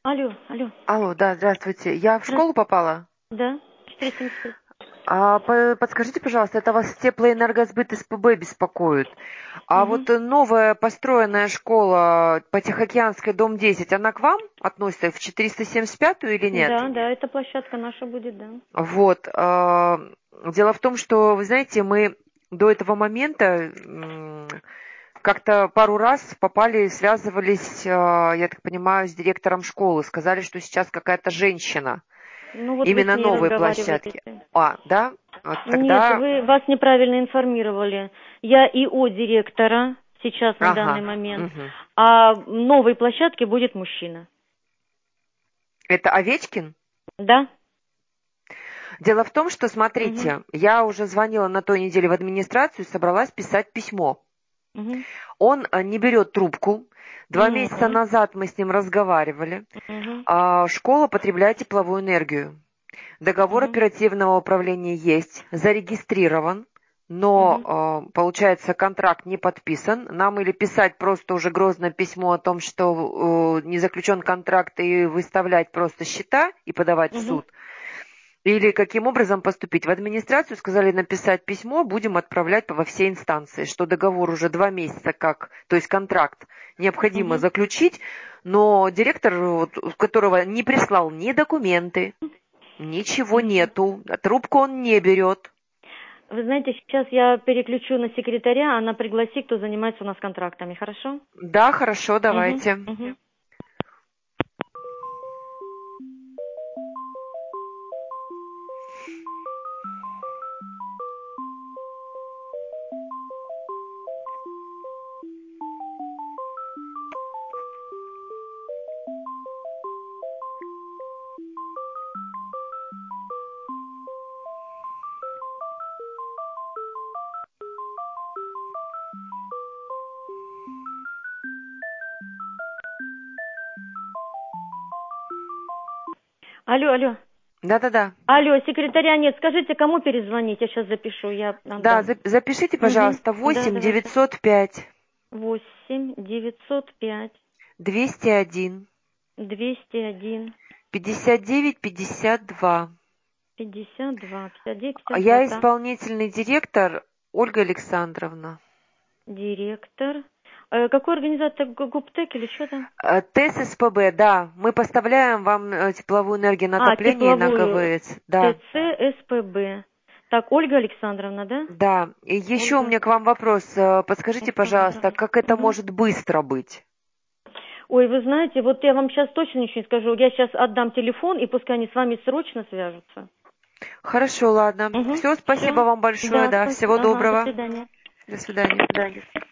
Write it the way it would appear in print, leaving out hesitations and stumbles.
Алло, алло. Алло, да, здравствуйте. Я в школу попала? Да, 475. Подскажите, пожалуйста, это вас теплоэнергосбыт СПБ беспокоит. А Мгм. вот новая построенная школа по Тихоокеанской, дом 10, она к вам относится в 475-ю или нет? Да, да, эта площадка наша будет, да. Вот. Дело в том, что, вы знаете, мы до этого момента как-то пару раз попали, связывались, я так понимаю, с директором школы. Сказали, что сейчас какая-то женщина. Ну вот вы с Именно ней новые разговариваете. площадки. Да? Вот Нет, тогда... вас неправильно информировали. Я ИО директора сейчас на данный Ага. момент, Мгм. а в новой площадке будет мужчина. Это Овечкин? Да? Дело в том, что, Угу, смотрите, я уже звонила на той неделе в администрацию и собралась писать письмо. угу, Он не берет трубку. 2 месяца угу, назад мы с ним разговаривали. угу, Школа потребляет тепловую энергию. Договор угу, оперативного управления есть, зарегистрирован, но, угу, получается, контракт не подписан. Нам или писать просто уже грозное письмо о том, что не заключен контракт, и выставлять просто счета и подавать в угу. суд, или каким образом поступить. В администрацию сказали написать письмо, будем отправлять во все инстанции, что договор уже 2 месяца как, то есть контракт необходимо Угу. заключить, но директор, вот, которого не прислал ни документы, ничего Мгм. нету, трубку он не берет. Вы знаете, сейчас я переключу на секретаря, она пригласит, кто занимается у нас контрактами, хорошо? Да, хорошо, Угу, давайте. угу. Алло, алло. Да-да-да. Алло, секретаря нет. Скажите, кому перезвонить? Я сейчас запишу, я Да, отдам. запишите, Угу. пожалуйста, Да, 8 давайте. 905 8 905 201 201 59 52. 52 59 52. Я Так. исполнительный директор Ольга Александровна. Директор. Какой организация? ГУПТЭК или что там? ТЭС СПБ, да. Мы поставляем вам тепловую энергию на отопление на Тепловую. ГВС. Да, ТЦ СПБ. Так, Ольга Александровна, да? да. И еще у Ольга меня к вам вопрос. Подскажите, пожалуйста, Александровна. как это Мгм. может быстро быть? Ой, вы знаете, вот я вам сейчас точно ничего не скажу. Я сейчас отдам телефон, и пускай они с вами срочно свяжутся. Хорошо, ладно. Угу. Все, спасибо Все. вам большое, Да, да. спасибо. Всего Ага, до доброго. свидания. До свидания. До свидания.